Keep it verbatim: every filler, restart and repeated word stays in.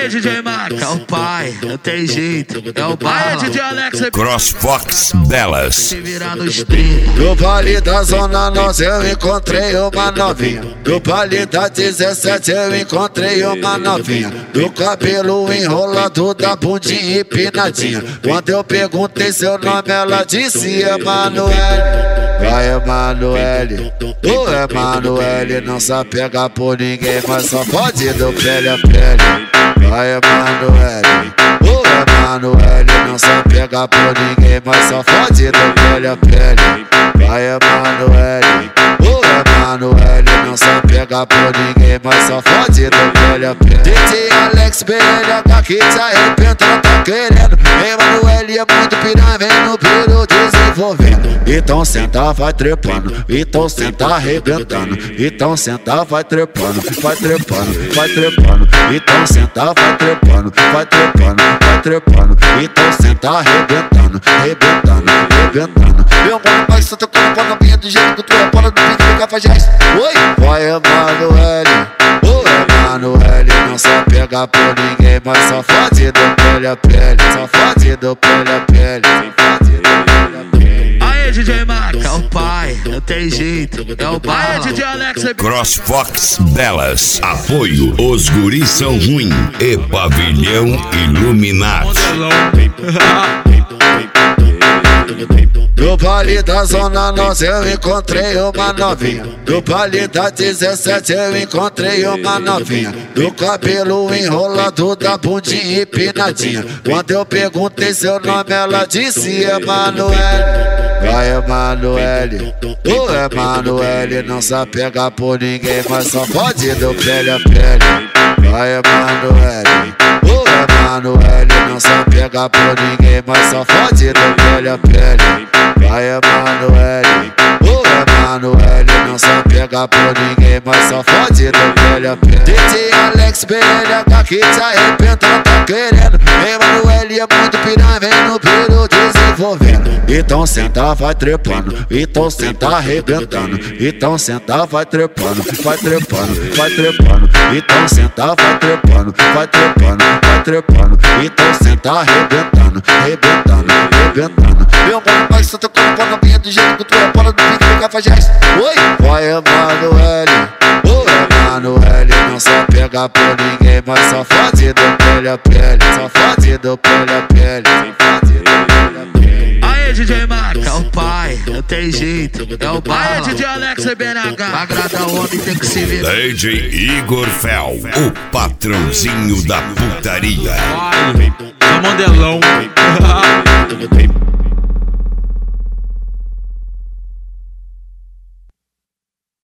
Aê, D J Max, é o pai, não tem jeito, é o pai. Aê, D J Alex, CrossFox Dallas. se virar nos trinta. No baile da Zona Norte eu encontrei uma novinha. No baile da dezessete eu encontrei uma novinha. Do cabelo enrolado, da bundinha empinadinha. Quando eu perguntei seu nome ela disse Emanuele. Vai Emanuele, o Emanuele não sabe pegar por ninguém, mas só pode do pele a pele. Vai Emanuele, o Emanuele não sabe pegar por ninguém, mas só pode do pele a pele. Vai Emanuele, o Emanuele não sabe pegar por ninguém, mas só pode do pele a pele. D J Alex B L H que te arrebenta, tá querendo. Emanuele é muito piranha, vem no piro desenvolvendo. Então senta, vai trepando, então senta arrebentando. Então senta, vai trepando, vai trepando, vai trepando. Então senta, vai trepando, vai trepando, vai trepando. Então senta arrebentando, arrebentando, arrebentando. Meu mano, mas só tocando pra novinha do jeito que tu é bola do pique do Cafajeste. Oi, vai Emanuele, o Emanuele não sabe pegar por ninguém, mas só fode do pele a pele, só fode do pele a pele, só fode do pele a pele. Aê, D J Max, é o pai, não tem jeito, é o pai. Aê, D J Alex, CrossFox Dallas. Apoio Os Guris São Ruim e Pavilhão Iluminado. No baile da Zona Norte eu encontrei uma novinha. No baile da dezessete eu encontrei uma novinha. Do cabelo enrolado, da bundinha empinadinha. Quando eu perguntei seu nome ela disse Emanuele. Vai Emanuele, o Emanuele não sabe pegar por ninguém, mas só pode do pele a pele. Vai Emanuele, o Emanuele não sabe pegar por ninguém, mas só fode do pele a pele. Vai Emanuele, o Emanuele não sabe pegar por ninguém, mas só fode do pele a pele. D J Alex B L H que te arrebenta, tá querendo. Emanuele é muito piranha, vem no piro desenvolvendo. Então senta, vai trepando, então senta arrebentando. Então senta, vai trepando, vai trepando, vai trepando. Então senta, vai trepando, vai trepando, vai trepando. Então senta arrebentando, arrebentando, arrebentando. Meu mano, mas só tocando pra novinha do jeito que tu é bola do pique do Cafajeste. Oi, vai Emanuele, o Emanuele não sabe pegar por ninguém, mas só fode do pele a pele, só fode do pele a pele, só fode do pele a pele. Aê, D J Max, é o pai, não tem jeito, é o pai. Aê, D J Alex B N H, pra agradar o homem tem que se virar. D J Igor Fel, o patrãozinho da putaria. Vai, é modelão.